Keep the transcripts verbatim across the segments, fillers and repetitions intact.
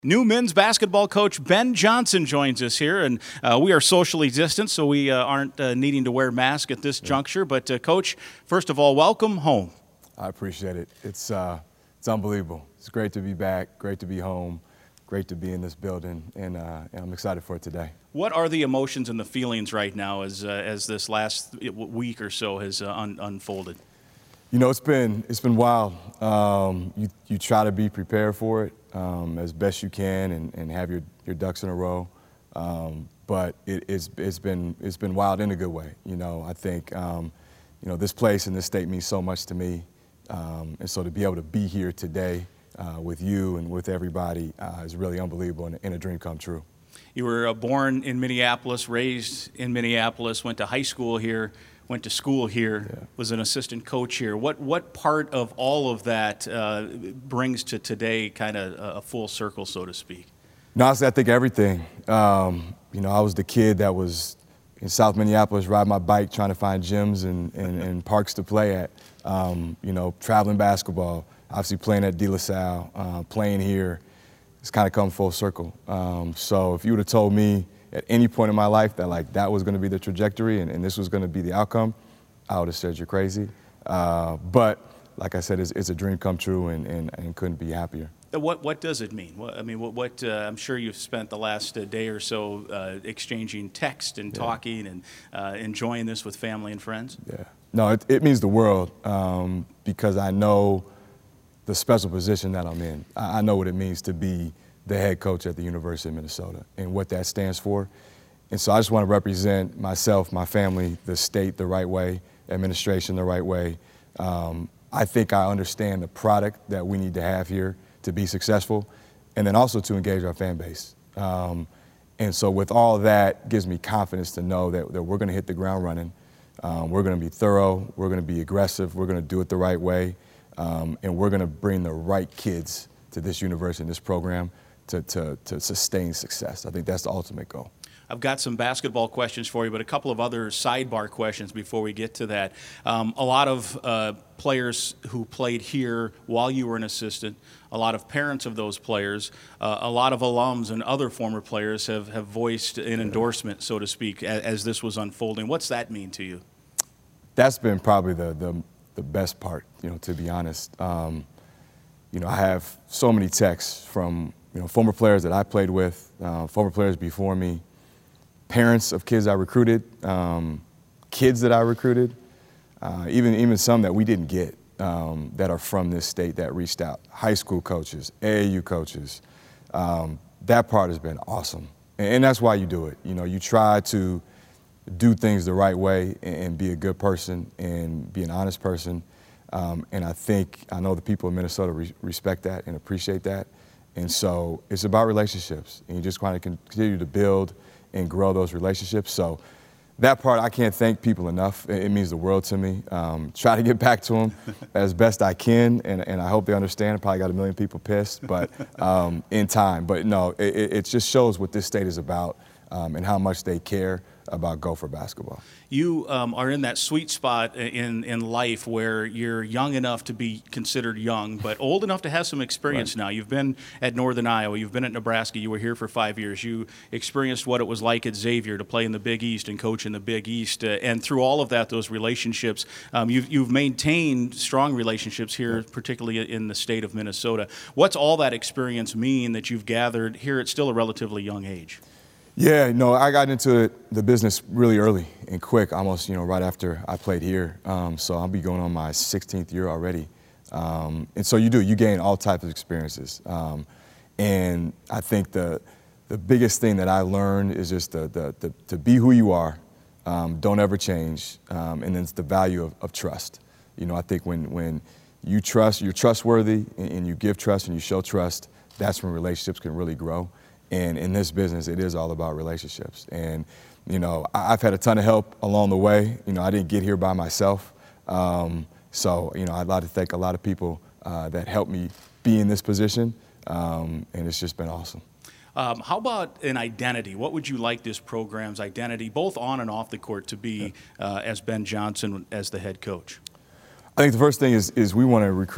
New men's basketball coach Ben Johnson joins us here, and uh, we are socially distanced, so we uh, aren't uh, needing to wear masks at this yeah. juncture. But, uh, Coach, first of all, welcome home. I appreciate it. It's, uh, it's unbelievable. It's great to be back, great to be home, great to be in this building, and, uh, and I'm excited for it today. What are the emotions and the feelings right now as, uh, as this last week or so has uh, un- unfolded? You know, it's been it's been wild. Um, you you try to be prepared for it um, as best you can and, and have your, your ducks in a row. Um, but it, it's it's been it's been wild in a good way. You know, I think um, you know this place and this state means so much to me, um, and so to be able to be here today uh, with you and with everybody uh, is really unbelievable and, and a dream come true. You were uh, born in Minneapolis, raised in Minneapolis, went to high school here. Went to school here, yeah. was an assistant coach here. What what part of all of that uh, brings to today kind of a full circle, so to speak? No, honestly, I think everything. Um, you know, I was the kid that was in South Minneapolis riding my bike trying to find gyms and, and, and parks to play at. Um, you know, traveling basketball, obviously playing at De La Salle, uh, playing here. It's kind of come full circle. Um, so if you would have told me at any point in my life that like that was going to be the trajectory and, and this was going to be the outcome, I would have said you're crazy. Uh, but like I said, it's, it's a dream come true and, and, and couldn't be happier. What what does it mean? What, I mean, what, what uh, I'm sure you've spent the last uh, day or so uh, exchanging text and yeah. talking and uh, enjoying this with family and friends. Yeah, no, it, it means the world um, because I know the special position that I'm in. I, I know what it means to be the head coach at the University of Minnesota and what that stands for. And so I just want to represent myself, my family, the state the right way, administration the right way. Um, I think I understand the product that we need to have here to be successful and then also to engage our fan base. Um, and so with all that gives me confidence to know that, that we're going to hit the ground running. Um, we're going to be thorough. We're going to be aggressive. We're going to do it the right way. Um, and we're going to bring the right kids to this university and this program To, to, to sustain success. I think that's the ultimate goal. I've got some basketball questions for you, but a couple of other sidebar questions before we get to that. Um, a lot of uh, players who played here while you were an assistant, a lot of parents of those players, uh, a lot of alums and other former players have, have voiced an endorsement, so to speak, as, as this was unfolding. What's that mean to you? That's been probably the, the, the best part, you know, to be honest. Um, you know, I have so many texts from you know, former players that I played with, uh, former players before me, parents of kids I recruited, um, kids that I recruited, uh, even even some that we didn't get um, that are from this state that reached out, high school coaches, A A U coaches. Um, that part has been awesome, and, and that's why you do it. You know, you try to do things the right way and, and be a good person and be an honest person, um, and I think, I know the people of Minnesota re- respect that and appreciate that. And so it's about relationships, and you just want to continue to build and grow those relationships. So that part, I can't thank people enough. It means the world to me. Um, try to get back to them as best I can, and, and I hope they understand. I probably got a million people pissed, but um, in time. But no, it, it just shows what this state is about um, and how much they care about Gopher basketball. You um, are in that sweet spot in, in life where you're young enough to be considered young, but old enough to have some experience right. now. You've been at Northern Iowa. You've been at Nebraska. You were here for five years. You experienced what it was like at Xavier to play in the Big East and coach in the Big East. Uh, and through all of that, those relationships, um, you've, you've maintained strong relationships here, yeah. particularly in the state of Minnesota. What's all that experience mean that you've gathered here at still a relatively young age? Yeah, no, I got into it, the business really early and quick, almost, you know, right after I played here. Um, so I'll be going on my sixteenth year already. Um, and so you do, you gain all types of experiences. Um, and I think the the biggest thing that I learned is just the, the, the, to be who you are, um, don't ever change, um, and then it's the value of, of trust. You know, I think when, when you trust, you're trustworthy, and, and you give trust and you show trust, that's when relationships can really grow. And in this business, it is all about relationships. And, you know, I've had a ton of help along the way. You know, I didn't get here by myself. Um, so, you know, I'd like to thank a lot of people uh, that helped me be in this position. Um, and it's just been awesome. Um, how about an identity? What would you like this program's identity, both on and off the court, to be uh, as Ben Johnson as the head coach? I think the first thing is, is we want to recruit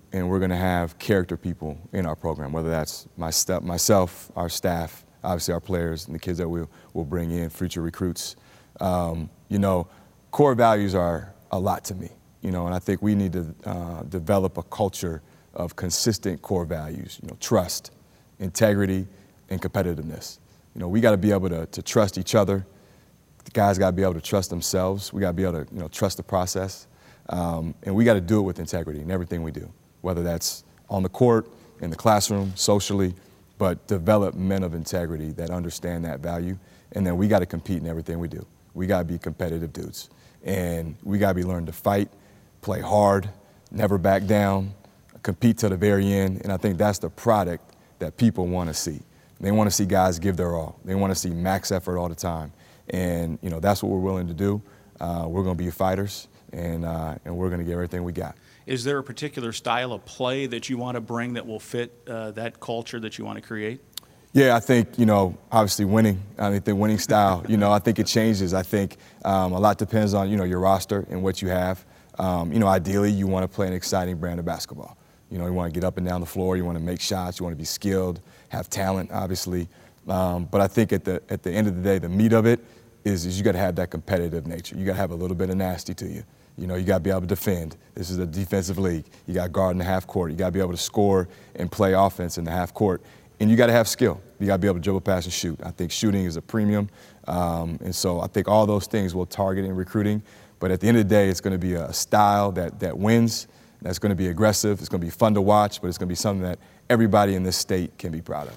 and we're going to have character people in our program, whether that's my step, myself, our staff, obviously our players, and the kids that we'll, we'll bring in, future recruits. Um, you know, core values are a lot to me, you know, and I think we need to uh, develop a culture of consistent core values, you know, trust, integrity, and competitiveness. You know, we got to be able to, to trust each other. The guys got to be able to trust themselves. We got to be able to, you know, trust the process. Um, and we got to do it with integrity in everything we do, whether that's on the court, in the classroom, socially, but develop men of integrity that understand that value. And then we got to compete in everything we do. We got to be competitive dudes. And we got to be learning to fight, play hard, never back down, compete to the very end. And I think that's the product that people want to see. They want to see guys give their all. They want to see max effort all the time. And, you know, that's what we're willing to do. Uh, we're going to be fighters, and, uh, and we're going to give everything we got. Is there a particular style of play that you want to bring that will fit uh, that culture that you want to create? Yeah, I think, you know, obviously winning. I think the winning style, you know, I think it changes. I think um, a lot depends on, you know, your roster and what you have. Um, you know, ideally, you want to play an exciting brand of basketball. You know, you want to get up and down the floor. You want to make shots. You want to be skilled, have talent, obviously. Um, but I think at the at the end of the day, the meat of it is, is you got to have that competitive nature. You got to have a little bit of nasty to you. You know, you got to be able to defend. This is a defensive league. You got to guard in the half court. You got to be able to score and play offense in the half court. And you got to have skill. You got to be able to dribble, pass, and shoot. I think shooting is a premium. Um, and so I think all those things will target in recruiting. But at the end of the day, it's going to be a style that, that wins. That's going to be aggressive. It's going to be fun to watch, but it's going to be something that everybody in this state can be proud of.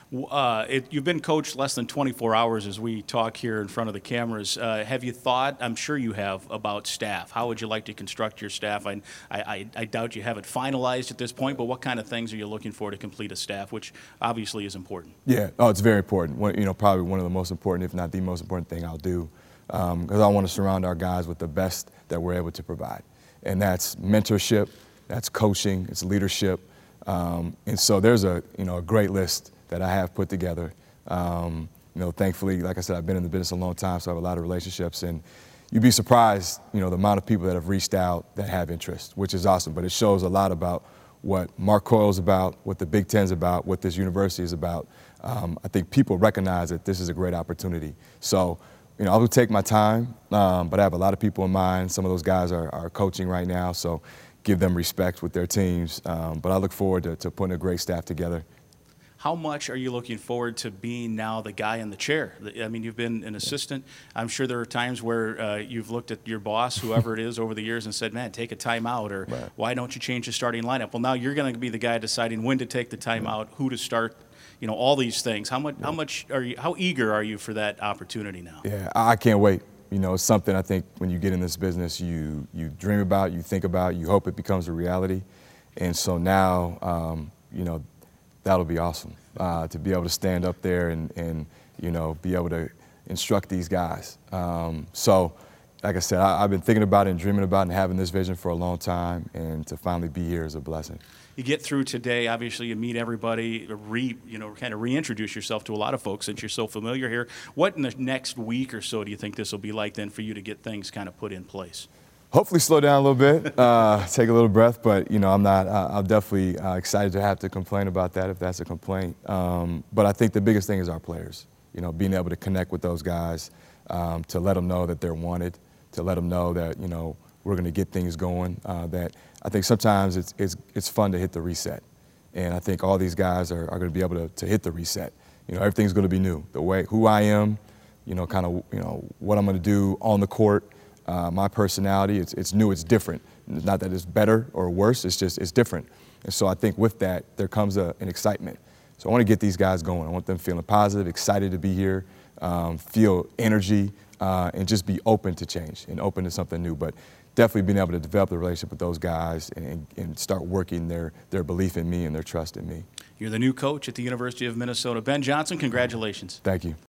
Uh, it, you've been coached less than twenty-four hours as we talk here in front of the cameras. Uh, have you thought, I'm sure you have, about staff? How would you like to construct your staff? I, I, I doubt you have it finalized at this point, but what kind of things are you looking for to complete a staff, which obviously is important? Yeah, oh, it's very important. One, you know, probably one of the most important, if not the most important thing I'll do, because um, I want to surround our guys with the best that we're able to provide. And that's mentorship, that's coaching, it's leadership. Um, and so there's a, you know, a great list that I have put together. Um, you know, thankfully, like I said, I've been in the business a long time, so I have a lot of relationships. And you'd be surprised, you know, the amount of people that have reached out that have interest, which is awesome. But it shows a lot about what Mark Coyle's about, what the Big Ten's about, what this university is about. Um, I think people recognize that this is a great opportunity. So, you know, I will take my time, um, but I have a lot of people in mind. Some of those guys are, are coaching right now, so give them respect with their teams. Um, but I look forward to, to putting a great staff together. How much are you looking forward to being now the guy in the chair? I mean, you've been an assistant. I'm sure there are times where uh, you've looked at your boss, whoever it is, over the years and said, man, take a timeout, or right. Why don't you change the starting lineup? Well, now you're going to be the guy deciding when to take the timeout, who to start, you know, all these things. How much, yeah. how much are you, how eager are you for that opportunity now? Yeah, I can't wait. You know, it's something I think when you get in this business, you, you dream about, you think about, you hope it becomes a reality. And so now, um, you know, that'll be awesome uh, to be able to stand up there and, and, you know, be able to instruct these guys. Um, so, like I said, I, I've been thinking about it and dreaming about it and having this vision for a long time, and to finally be here is a blessing. You get through today, obviously you meet everybody, re, you know, kind of reintroduce yourself to a lot of folks since you're so familiar here. What in the next week or so do you think this will be like then for you to get things kind of put in place? Hopefully slow down a little bit, uh, take a little breath, but, you know, I'm not, uh, I'm definitely uh, excited to have to complain about that if that's a complaint. Um, but I think the biggest thing is our players, you know, being able to connect with those guys, um, to let them know that they're wanted, to let them know that, you know, we're going to get things going, uh, that I think sometimes it's, it's, it's fun to hit the reset. And I think all these guys are, are going to be able to, to hit the reset. You know, everything's going to be new. The way, who I am, you know, kind of, you know, what I'm going to do on the court. Uh, my personality, it's, it's new, it's different. It's not that it's better or worse, it's just, it's different. And so I think with that, there comes a, an excitement. So I want to get these guys going. I want them feeling positive, excited to be here, um, feel energy, uh, and just be open to change and open to something new. But definitely being able to develop the relationship with those guys and, and start working their, their belief in me and their trust in me. You're the new coach at the University of Minnesota. Ben Johnson, congratulations. Thank you.